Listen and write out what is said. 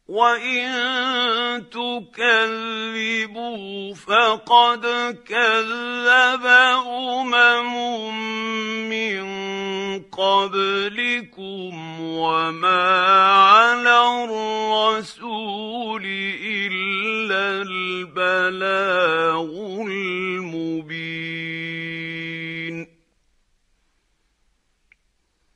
وَإِن تُكَذِّبُوا فَقَدْ كَذَّبَ مِن قَبْلِكُمْ وَمَا عَلَى الرَّسُولِ إِلَّا الْبَلَاغُ الْمُبِينُ